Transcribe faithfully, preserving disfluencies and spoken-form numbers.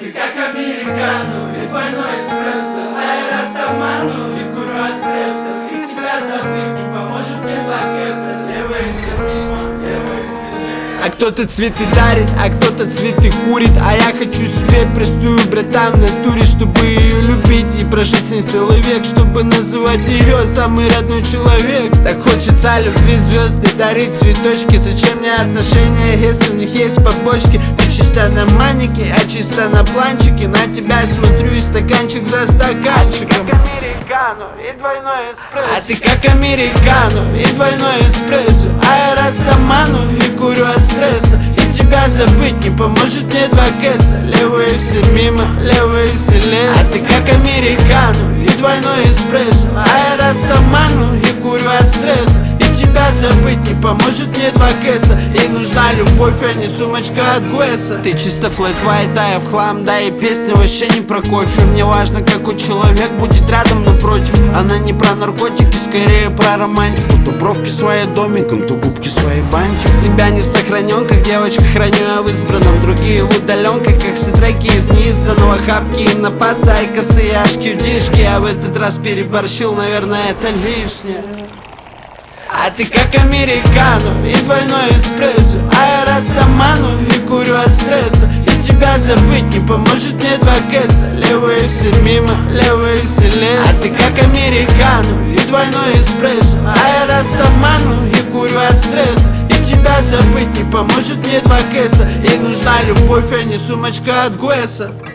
ты как американо и двойной эспрессо, а я растаману и курю от стресса. И тебя забыть не поможет мне два кэса. Левые все мимо, левые все мимо. А кто-то цветы дарит, а кто-то цветы курит. А я хочу себе простую, братан, в натуре, чтобы ее любить и прожить с ней целый век, чтобы называть ее самый родной человек. Так хочется любви звезды дарить цветочки. Зачем мне отношения, если у них есть побочки? Ты чисто на манике, я чисто на планчике. На тебя смотрю и стаканчик за стаканчиком. И двойной эспрессо. А ты как американо и двойной эспрессо, а я растаману и курю от стресса. И тебя забыть не поможет мне два кэса. Левые все мимо, левые все лес. А ты как американо и двойной эспрессо, а я растаману и курю от стресса. И тебя забыть не поможет мне два кэса. Ей нужна любовь, а не сумочка от Гуэса. Ты чисто флэт вайт, а я в хлам. Да и песня вообще не про кофе. Мне важно, какой человек будет рядом напротив. Она не про наркотики, скорее про романтику. То бровки свои домиком, то губки свои бантик. Тебя не в сохраненках, девочка, храню я в избранном. Другие в удаленках, как все треки из неизданного. Хапки и напаса, и косые ашки в дишки. Я в этот раз переборщил, наверное, это лишнее. А ты как американо и двойной эспрессо, а я растаману и курю от стресса. И тебя забыть не поможет мне два кэса. Левые все мимо, левые все лес. А ты как американо и двойной эспрессо, а я растаману и курю от стресса. И тебя забыть не поможет мне два кэса. Ей нужна любовь, а не сумочка от Гуэса.